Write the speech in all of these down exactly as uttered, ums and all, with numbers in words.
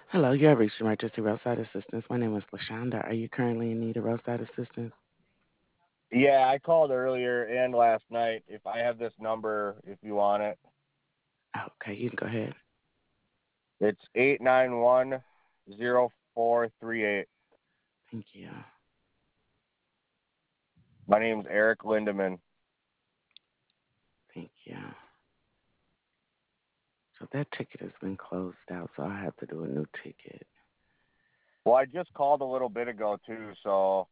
Hello, you have reached emergency roadside assistance. My name is LaShonda. Are you currently in need of roadside assistance? Yeah, I called earlier and last night. If I have this number, if you want it, Okay, you can go ahead. it's eight nine one zero four three eight. Thank you. My name's Eric Lindeman. Thank you. So that ticket has been closed out, so I have to do a new ticket. Well, I just called a little bit ago too, so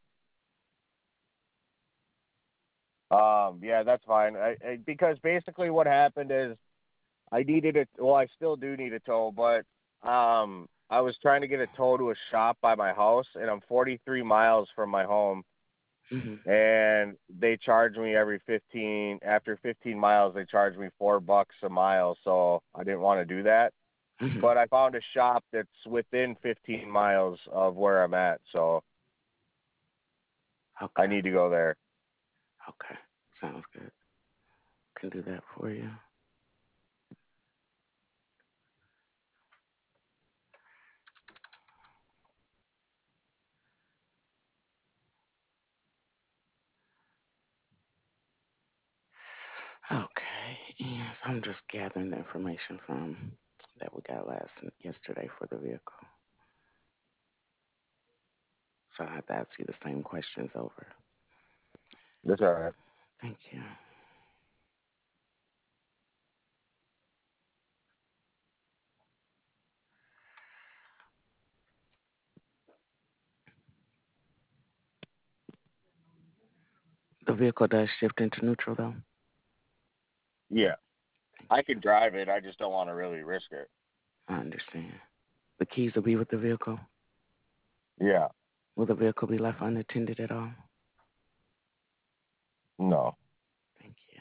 um, yeah, that's fine. I, I, because basically what happened is I needed it. Well, I still do need a tow, but um, I was trying to get a tow to a shop by my house, and I'm forty-three miles from my home. hmm And they charge me every fifteen after fifteen miles they charge me four bucks a mile, so I didn't want to do that, hmm but I found a shop that's within fifteen miles of where I'm at, so I Okay. need to go there. Okay. Sounds good. Can do that for you. Okay. And so I'm just gathering the information from that we got last yesterday for the vehicle. So I have to ask you the same questions over. That's all right. Thank you. The vehicle does shift into neutral though. Yeah, Thank I you. can drive it. I just don't want to really risk it. I understand. The keys will be with the vehicle. Yeah. Will the vehicle be left unattended at all? No. Thank you.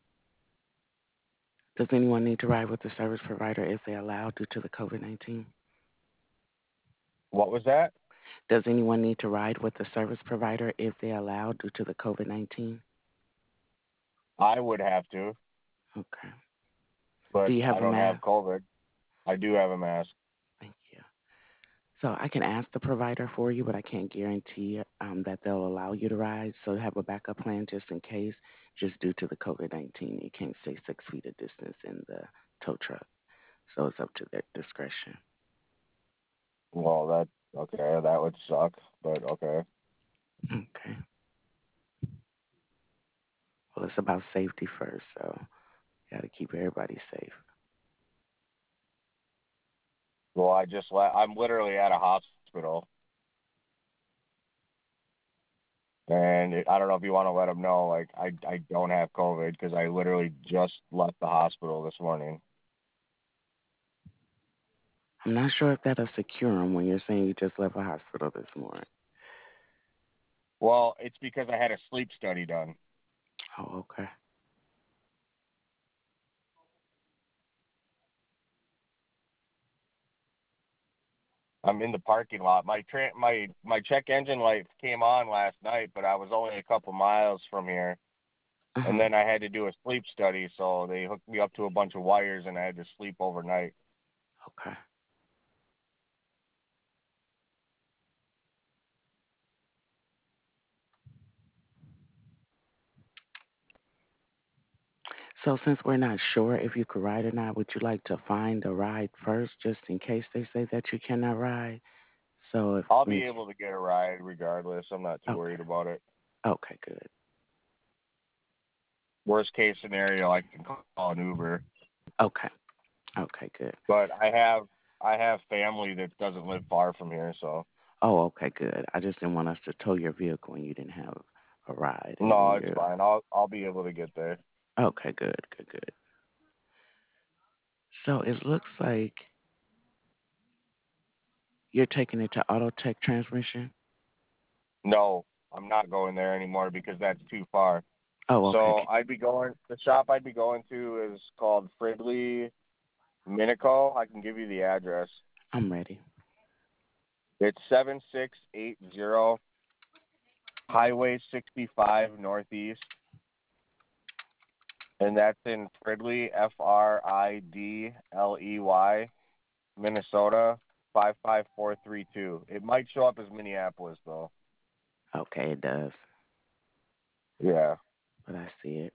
Does anyone need to ride with the service provider if they allow due to the COVID nineteen? What was that? Does anyone need to ride with the service provider if they allow due to the COVID nineteen? I would have to, Okay. Do but you I have a don't have mask? COVID. I do have a mask. Thank you. So I can ask the provider for you, but I can't guarantee um, that they'll allow you to ride. So have a backup plan just in case, just due to the COVID nineteen. You can't stay six feet of distance in the tow truck. So it's up to their discretion. Well, that okay. That would suck, but okay. Okay. Well, it's about safety first, so you got to keep everybody safe. Well, I just let. I'm literally at a hospital. And it, I don't know if you want to let them know, like I I don't have COVID because I literally just left the hospital this morning. I'm not sure if that'll secure them when you're saying you just left a hospital this morning. Well, it's because I had a sleep study done. Oh, okay. I'm in the parking lot. My tra- my my check engine light came on last night, but I was only a couple miles from here. And Uh-huh. then I had to do a sleep study, so they hooked me up to a bunch of wires, and I had to sleep overnight. Okay. So since we're not sure if you could ride or not, would you like to find a ride first just in case they say that you cannot ride? So if I'll we be able to get a ride regardless. I'm not too okay. worried about it. Okay, good. Worst case scenario, I can call an Uber. Okay. Okay, good. But I have I have family that doesn't live far from here, so Oh, okay, good. I just didn't want us to tow your vehicle and you didn't have a ride and no, then it's you're fine. I'll I'll be able to get there. okay, good, good, good. So it looks like you're taking it to Auto Tech Transmission. No, I'm not going there anymore because that's too far. Oh, okay. So I'd be going. The shop I'd be going to is called Fridley Minico. I can give you the address. I'm ready. It's seven six eight zero Highway sixty-five Northeast, and that's in Fridley, F R I D L E Y, Minnesota. five five four three two. It might show up as Minneapolis though. Okay, it does, Yeah. but I see it.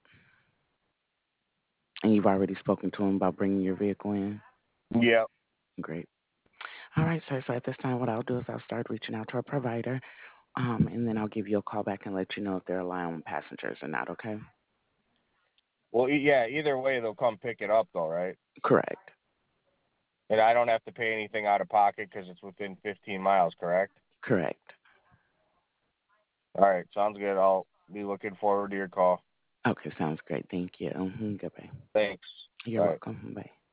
And you've already spoken to him about bringing your vehicle in? Yep. Great. All right, sir. So at this time, what I'll do is I'll start reaching out to a provider, um, and then I'll give you a call back and let you know if they're allowing passengers or not, okay? Well, e- yeah. Either way, they'll come pick it up though, right? Correct. And I don't have to pay anything out of pocket because it's within fifteen miles, correct? Correct. All right. Sounds good. I'll be looking forward to your call. Okay, sounds great. Thank you. hmm Goodbye. Thanks. You're Bye. welcome. Bye.